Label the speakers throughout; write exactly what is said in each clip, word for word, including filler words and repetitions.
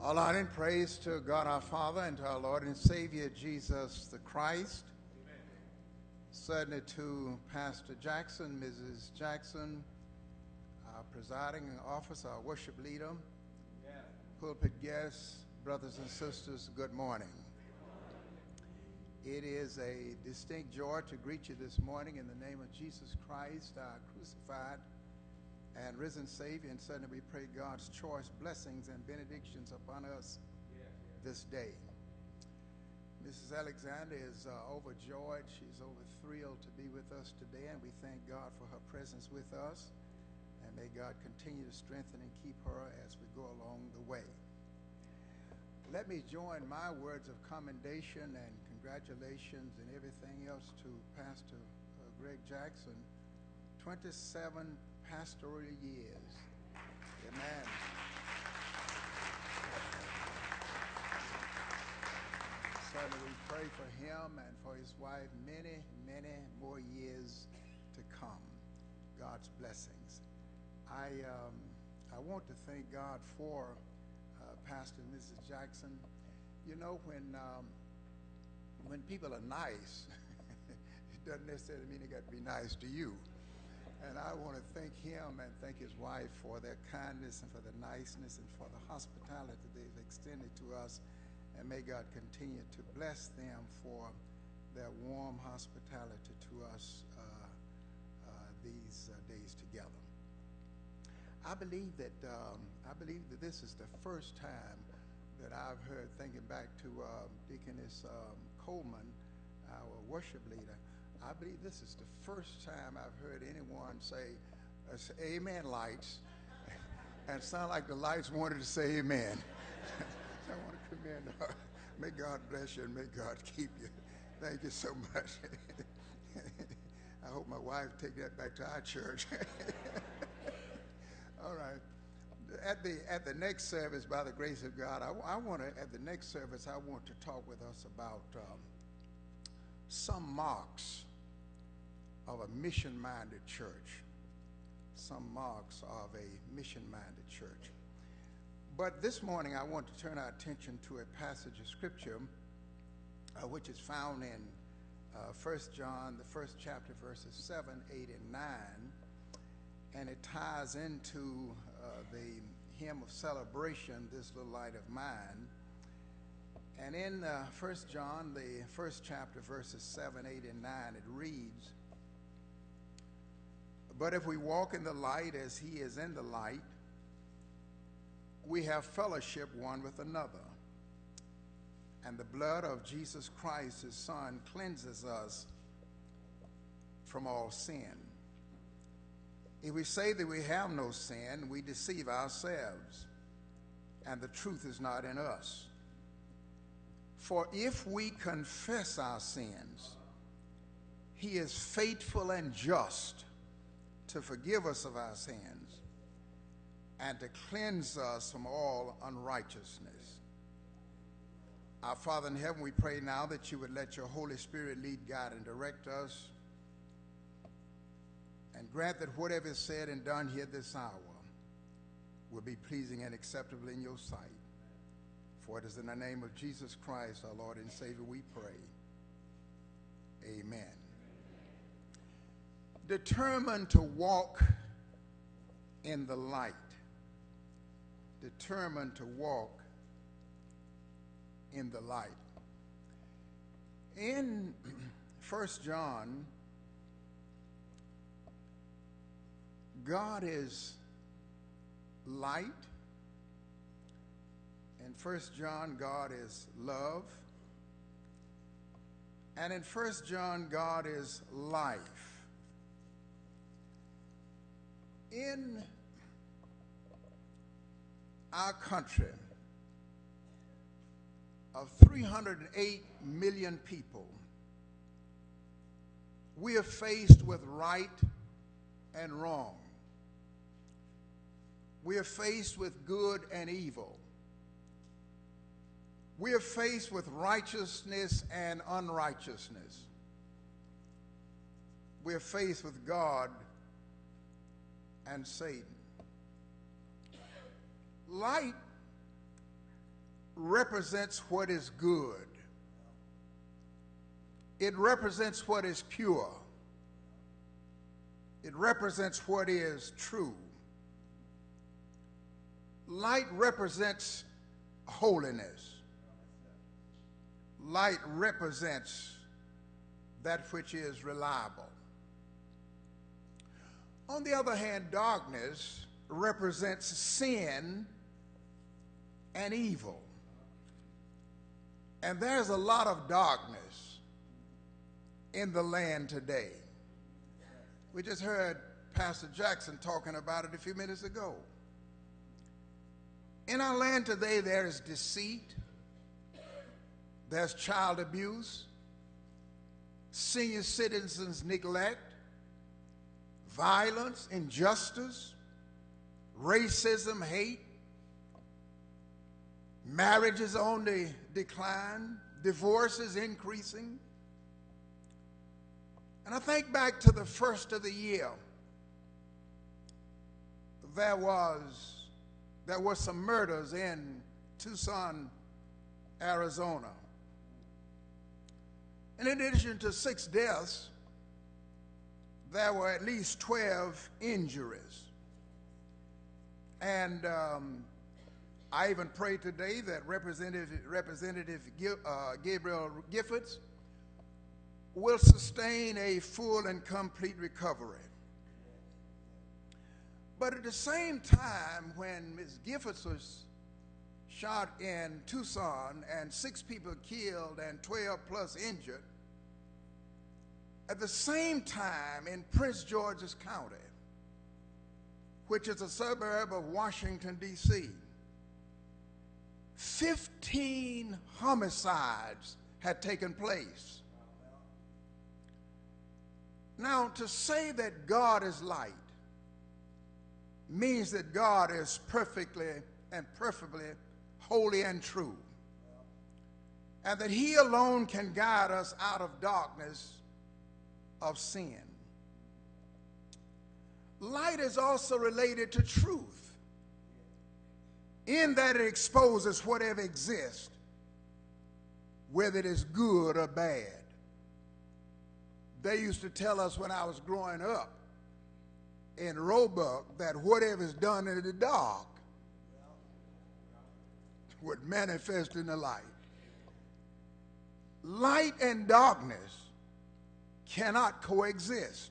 Speaker 1: All honor and praise to God our Father and to our Lord and Savior Jesus the Christ. Amen. Certainly to Pastor Jackson, Missus Jackson, our presiding officer, our worship leader, yeah. Pulpit guests, brothers and sisters, good morning. It is a distinct joy to greet you this morning in the name of Jesus Christ, our crucified and risen Savior, and certainly we pray God's choice blessings and benedictions upon us yeah, yeah. this day. Missus Alexander is uh, overjoyed. She's over thrilled to be with us today, and we thank God for her presence with us. And may God continue to strengthen and keep her as we go along the way. Let me join my words of commendation and congratulations and everything else to Pastor uh, Greg Jackson. twenty-seven pastoral years. Amen. Certainly we pray for him and for his wife many, many more years to come. God's blessings. I um, I want to thank God for uh, Pastor and Missus Jackson. You know, when um, when people are nice, it doesn't necessarily mean they got to be nice to you. And I want to thank him and thank his wife for their kindness and for the niceness and for the hospitality they've extended to us. And may God continue to bless them for their warm hospitality to us uh, uh, these uh, days together. I believe that um, I believe that this is the first time that I've heard, thinking back to uh, Deaconess um, Coleman, our worship leader. I believe this is the first time I've heard anyone say, uh, say amen lights, and sound like the lights wanted to say amen. I want to commend her. May God bless you and may God keep you. Thank you so much. I hope my wife take that back to our church. All right. At the at the next service, by the grace of God, I, I want to, at the next service, I want to talk with us about um, some marks of a mission-minded church. Some marks of a mission-minded church. But this morning I want to turn our attention to a passage of Scripture uh, which is found in uh, First John, the first chapter, verses seven, eight, and nine. And it ties into uh, the hymn of celebration, This Little Light of Mine. And in uh, First John, the first chapter, verses seven, eight, and nine, it reads, "But if we walk in the light as he is in the light, we have fellowship one with another. And the blood of Jesus Christ, his Son, cleanses us from all sin. If we say that we have no sin, we deceive ourselves, and the truth is not in us. For if we confess our sins, he is faithful and just to forgive us of our sins and to cleanse us from all unrighteousness." Our Father in heaven, we pray now that you would let your Holy Spirit lead, guide, and direct us, and grant that whatever is said and done here this hour will be pleasing and acceptable in your sight. For it is in the name of Jesus Christ, our Lord and Savior, we pray. Amen. Determined to walk in the light. Determined to walk in the light. In First John, God is light. In First John, God is love. And in First John, God is life. In our country of three hundred eight million people, we are faced with right and wrong. We are faced with good and evil. We are faced with righteousness and unrighteousness. We are faced with God and Satan. Light represents what is good. It represents what is pure. It represents what is true. Light represents holiness. Light represents that which is reliable. On the other hand, darkness represents sin and evil. And there's a lot of darkness in the land today. We just heard Pastor Jackson talking about it a few minutes ago. In our land today, there is deceit, there's child abuse, senior citizens neglect, violence, injustice, racism, hate, marriages on the decline, divorces increasing. And I think back to the first of the year, there was there were some murders in Tucson, Arizona. And in addition to six deaths, there were at least twelve injuries. And um, I even pray today that Representative, Representative uh, Gabriel Giffords will sustain a full and complete recovery. But at the same time, when Miz Giffords was shot in Tucson and six people killed and twelve plus injured, at the same time in Prince George's County, which is a suburb of Washington, D C, fifteen homicides had taken place. Now, to say that God is light means that God is perfectly and perfectly holy and true, and that He alone can guide us out of darkness of sin. Light is also related to truth, in that it exposes whatever exists, whether it is good or bad. They used to tell us when I was growing up in Roebuck that whatever is done in the dark would manifest in the light. Light and darkness cannot coexist.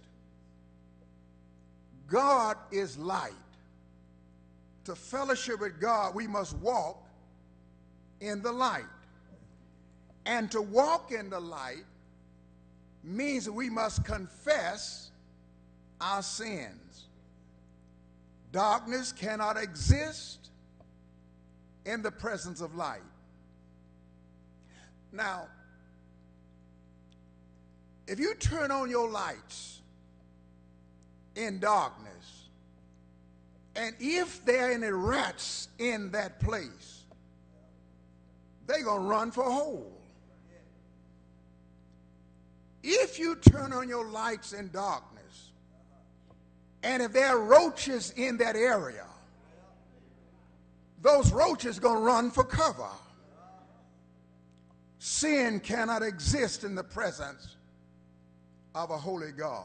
Speaker 1: God is light. To fellowship with God, we must walk in the light. And to walk in the light means that we must confess our sins. Darkness cannot exist in the presence of light. Now, if you turn on your lights in darkness, and if there are any rats in that place, they're going to run for a hole. If you turn on your lights in darkness, and if there are roaches in that area, those roaches are going to run for cover. Sin cannot exist in the presence of a holy God.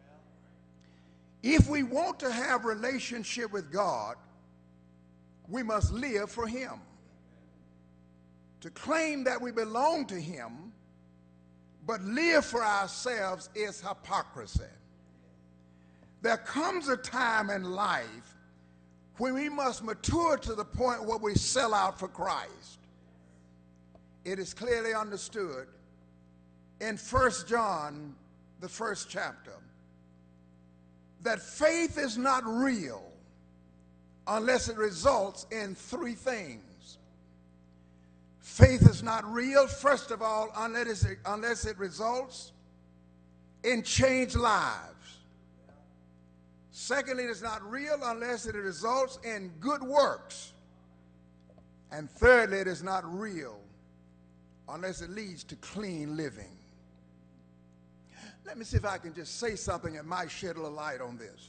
Speaker 1: If we want to have relationship with God, we must live for Him. To claim that we belong to Him but live for ourselves is hypocrisy. There comes a time in life when we must mature to the point where we sell out for Christ. It is clearly understood in First John, the first chapter, that faith is not real unless it results in three things. Faith is not real, first of all, unless it, unless it results in changed lives. Secondly, it is not real unless it results in good works. And thirdly, it is not real unless it leads to clean living. Let me see if I can just say something that might shed a little light on this.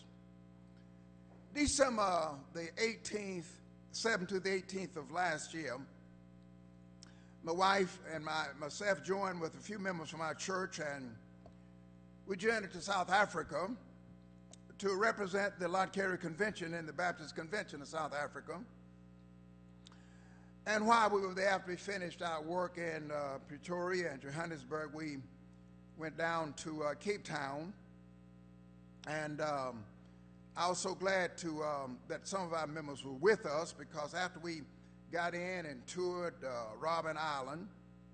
Speaker 1: December the eighteenth, seventh to the eighteenth of last year, my wife and my, myself joined with a few members from our church, and we journeyed to South Africa to represent the Lord Carey Convention in the Baptist Convention of South Africa. And while we were there, after we finished our work in uh, Pretoria and Johannesburg, we went down to uh, Cape Town. And um, I was so glad to um, that some of our members were with us, because after we got in and toured uh, Robben Island,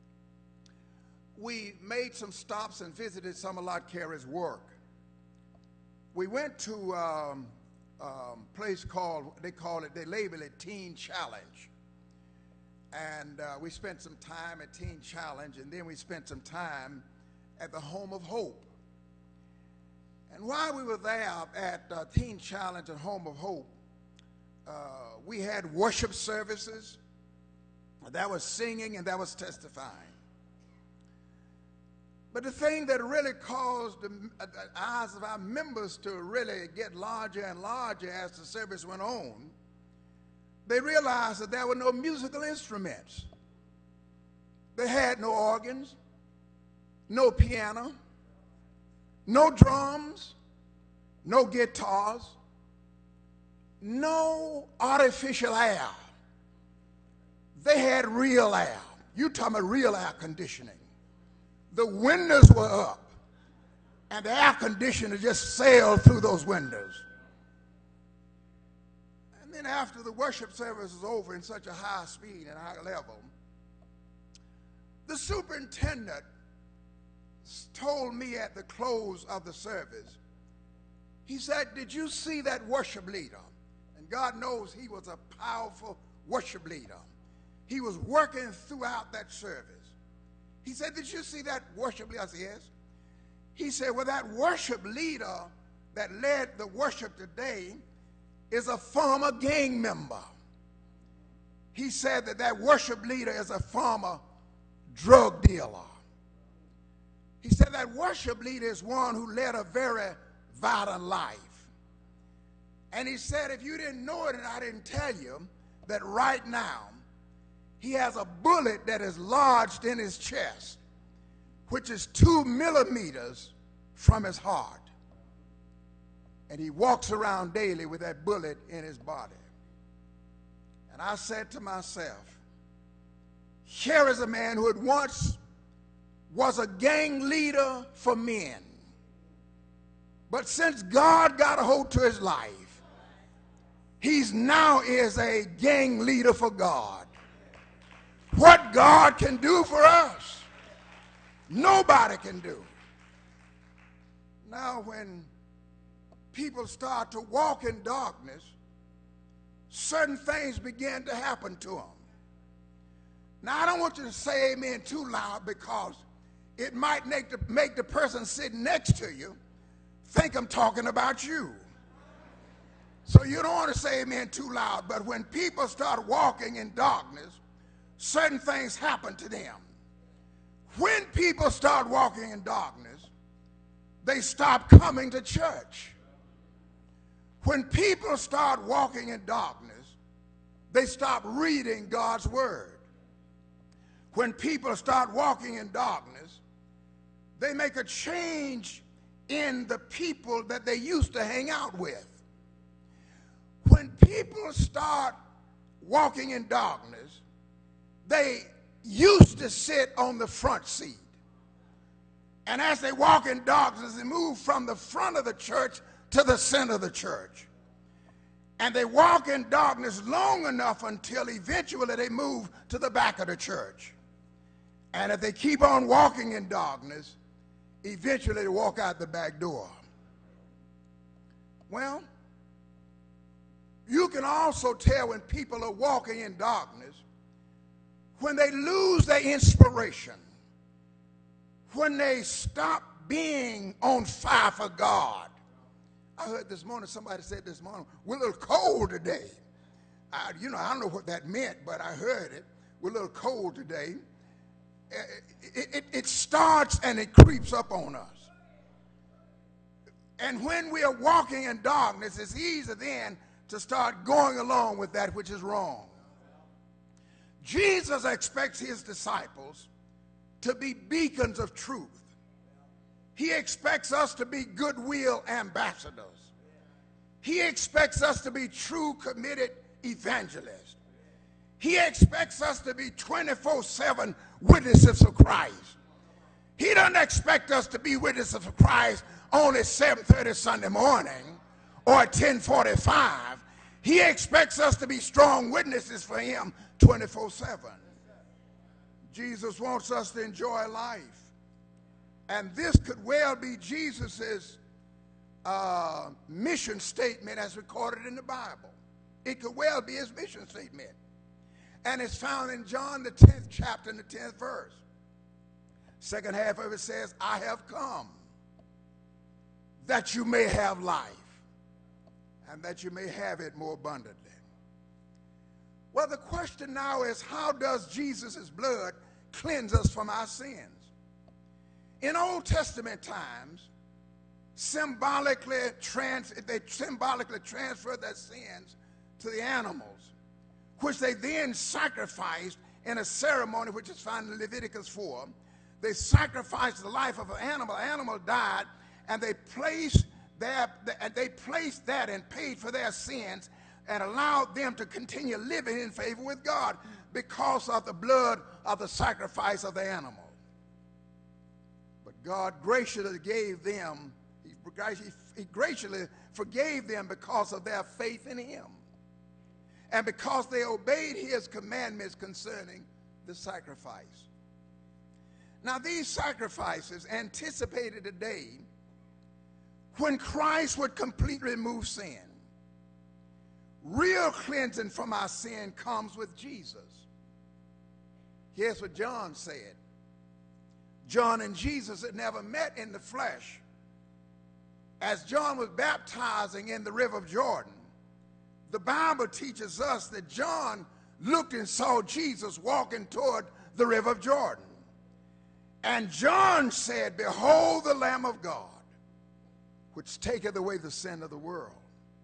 Speaker 1: we made some stops and visited some of Lord Carey's work. We went to a um, um, place called, they call it, they label it Teen Challenge. And uh, we spent some time at Teen Challenge, and then we spent some time at the Home of Hope. And while we were there at uh, Teen Challenge and Home of Hope, uh, we had worship services. That was singing and that was testifying. But the thing that really caused the, uh, the eyes of our members to really get larger and larger as the service went on, they realized that there were no musical instruments. They had no organs, no piano, no drums, no guitars, no artificial air. They had real air. You talking about real air conditioning. The windows were up, and the air conditioner just sailed through those windows. And then after the worship service was over in such a high speed and high level, the superintendent told me at the close of the service, he said, "Did you see that worship leader?" And God knows he was a powerful worship leader. He was working throughout that service. He said, "Did you see that worship leader?" I said, "Yes." He said, "Well, that worship leader that led the worship today is a former gang member." He said that that worship leader is a former drug dealer. He said that worship leader is one who led a very violent life. And he said, if you didn't know it and I didn't tell you, that right now he has a bullet that is lodged in his chest, which is two millimeters from his heart. And he walks around daily with that bullet in his body. And I said to myself, here is a man who had once was a gang leader for men. But since God got a hold to his life, he's now is a gang leader for God. What God can do for us, nobody can do. Now when people start to walk in darkness, certain things begin to happen to them. Now I don't want you to say amen too loud, because it might make the, make the person sitting next to you think I'm talking about you. So you don't want to say amen too loud, but when people start walking in darkness, certain things happen to them. When people start walking in darkness, they stop coming to church. When people start walking in darkness, they stop reading God's word. When people start walking in darkness, they make a change in the people that they used to hang out with. When people start walking in darkness, they used to sit on the front seat. And as they walk in darkness, they move from the front of the church to the center of the church. And they walk in darkness long enough until eventually they move to the back of the church. And if they keep on walking in darkness, eventually they walk out the back door. Well, you can also tell when people are walking in darkness when they lose their inspiration, when they stop being on fire for God. I heard this morning, somebody said this morning, we're a little cold today. I, you know, I don't know what that meant, but I heard it. We're a little cold today. It, it, it starts and it creeps up on us. And when we are walking in darkness, it's easy then to start going along with that which is wrong. Jesus expects his disciples to be beacons of truth. He expects us to be goodwill ambassadors. He expects us to be true, committed evangelists. He expects us to be twenty-four seven witnesses of Christ. He doesn't expect us to be witnesses of Christ only seven thirty Sunday morning or ten forty-five. He expects us to be strong witnesses for him twenty-four seven. Jesus wants us to enjoy life. And this could well be Jesus's uh, mission statement as recorded in the Bible. It could well be his mission statement. And it's found in John the tenth chapter and the tenth verse. Second half of it says, I have come that you may have life and that you may have it more abundantly. Well, the question now is, how does Jesus' blood cleanse us from our sins? In Old Testament times, symbolically trans, they symbolically transferred their sins to the animals, which they then sacrificed in a ceremony which is found in Leviticus four. They sacrificed the life of an animal. An animal died, and they placed their, they placed that and paid for their sins and allowed them to continue living in favor with God because of the blood of the sacrifice of the animal. But God graciously gave them, he, he graciously forgave them because of their faith in him and because they obeyed his commandments concerning the sacrifice. Now, these sacrifices anticipated a day when Christ would completely remove sin. Real cleansing from our sin comes with Jesus. Here's what John said. John and Jesus had never met in the flesh. As John was baptizing in the river of Jordan, the Bible teaches us that John looked and saw Jesus walking toward the river of Jordan. And John said, behold the Lamb of God, which taketh away the sin of the world.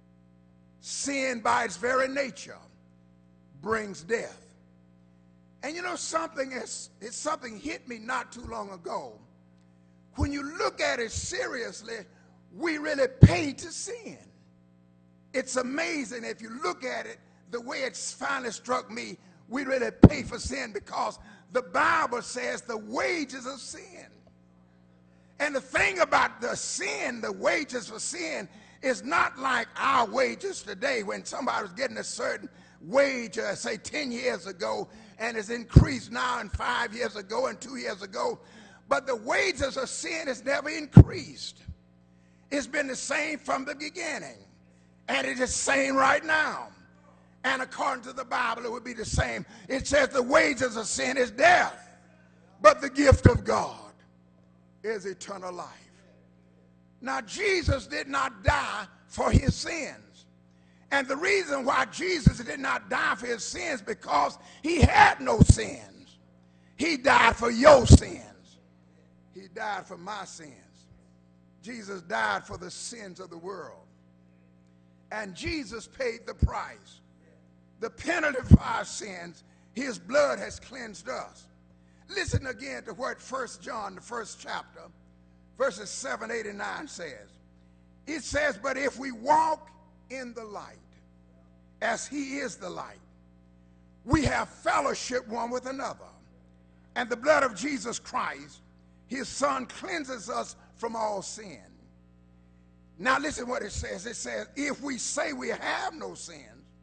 Speaker 1: Sin by its very nature brings death. And you know something, it's, it's something hit me not too long ago. When you look at it seriously, we really pay to sin. It's amazing if you look at it the way it's finally struck me, we really pay for sin because the Bible says the wages of sin. And the thing about the sin, the wages for sin, is not like our wages today when somebody was getting a certain wage, uh, say ten years ago, and it's increased now and five years ago and two years ago. But the wages of sin has never increased. It's been the same from the beginning. And it is the same right now. And according to the Bible, it would be the same. It says the wages of sin is death, but the gift of God is eternal life. Now, Jesus did not die for his sins. And the reason why Jesus did not die for his sins because he had no sins. He died for your sins. He died for my sins. Jesus died for the sins of the world. And Jesus paid the price. The penalty for our sins, his blood has cleansed us. Listen again to what First John, the first chapter, verses seven, eight, and nine says. It says, but if we walk in the light, as he is the light, we have fellowship one with another. And the blood of Jesus Christ, his son, cleanses us from all sin. Now listen what it says. It says, if we say we have no sins,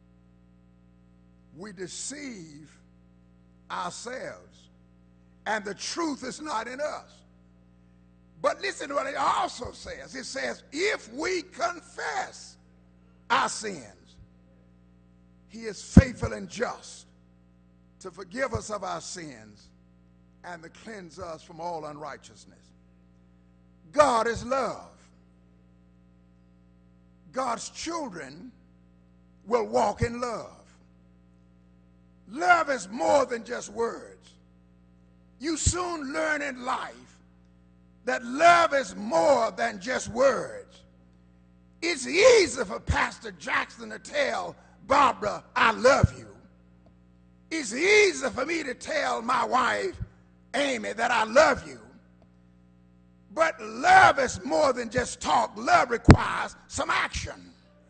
Speaker 1: we deceive ourselves, and the truth is not in us. But listen to what it also says. It says, if we confess our sins, he is faithful and just to forgive us of our sins and to cleanse us from all unrighteousness. God is love. God's children will walk in love. Love is more than just words. You soon learn in life that love is more than just words. It's easy for Pastor Jackson to tell Barbara, I love you. It's easy for me to tell my wife, Amy, that I love you. But love is more than just talk. Love requires some action.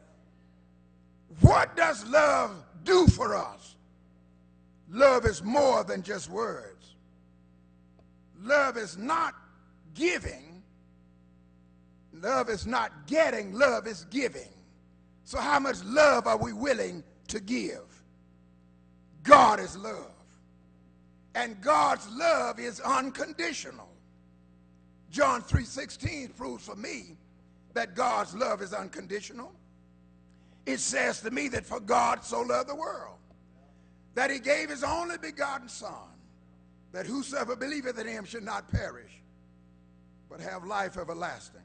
Speaker 1: What does love do for us? Love is more than just words. Love is not giving. Love is not getting. Love is giving. So how much love are we willing to give? God is love. And God's love is unconditional. John three sixteen proves for me that God's love is unconditional. It says to me that for God so loved the world, that he gave his only begotten Son, that whosoever believeth in him should not perish, but have life everlasting.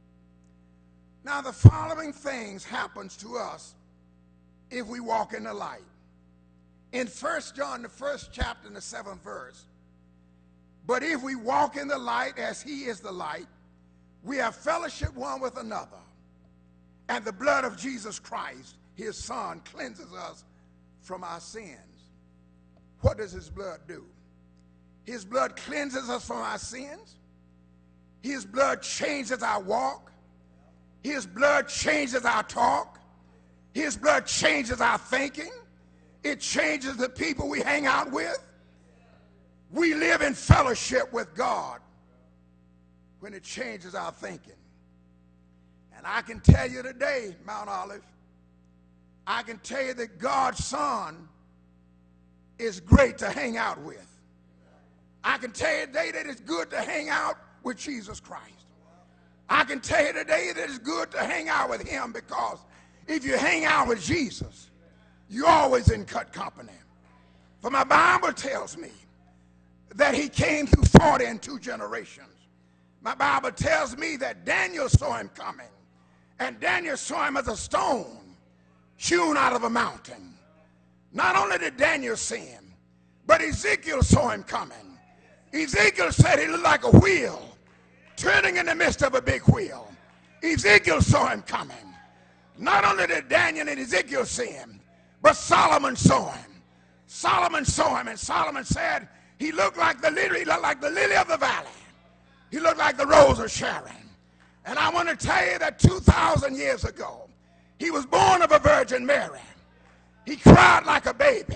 Speaker 1: Now the following things happens to us if we walk in the light. In First John, the first chapter and the seventh verse, but if we walk in the light as he is the light, we have fellowship one with another. And the blood of Jesus Christ, his Son, cleanses us from our sins. What does his blood do? His blood cleanses us from our sins. His blood changes our walk. His blood changes our talk. His blood changes our thinking. It changes the people we hang out with. We live in fellowship with God when it changes our thinking. And I can tell you today, Mount Olive, I can tell you that God's Son is great to hang out with. I can tell you today that it's good to hang out with Jesus Christ. I can tell you today that it's good to hang out with him, because if you hang out with Jesus, you're always in good company. For my Bible tells me that he came through forty and two generations. My Bible tells me that Daniel saw him coming, and Daniel saw him as a stone hewn out of a mountain. Not only did Daniel see him, but Ezekiel saw him coming. Ezekiel said he looked like a wheel turning in the midst of a big wheel. Ezekiel saw him coming. Not only did Daniel and Ezekiel see him, but Solomon saw him. Solomon saw him, and Solomon said he looked like the lily, he looked like the lily of the valley. He looked like the rose of Sharon. And I want to tell you that two thousand years ago, he was born of a Virgin Mary. He cried like a baby.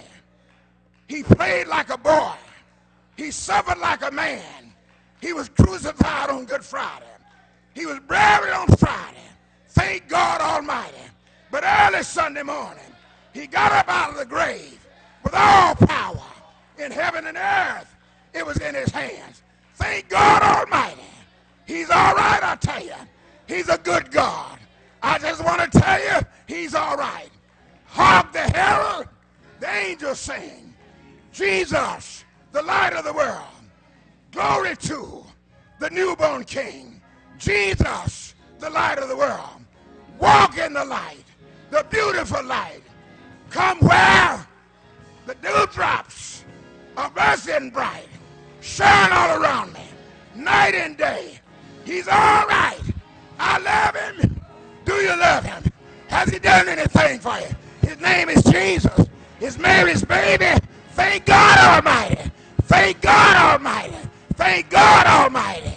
Speaker 1: He played like a boy. He suffered like a man. He was crucified on Good Friday. He was buried on Friday. Thank God Almighty. But early Sunday morning, he got up out of the grave with all power in heaven and earth. It was in his hands. Thank God Almighty. He's all right, I tell you. He's a good God. I just want to tell you, he's all right. Hark the herald, the angels sing, Jesus, the light of the world. Glory to the newborn King. Jesus, the light of the world. Walk in the light, the beautiful light. Come where the dewdrops are bursting bright. Shine all around me, night and day. He's all right. I love him. Do you love him? Has he done anything for you? His name is Jesus. He's Mary's baby. Thank God Almighty. Thank God Almighty. Thank God Almighty.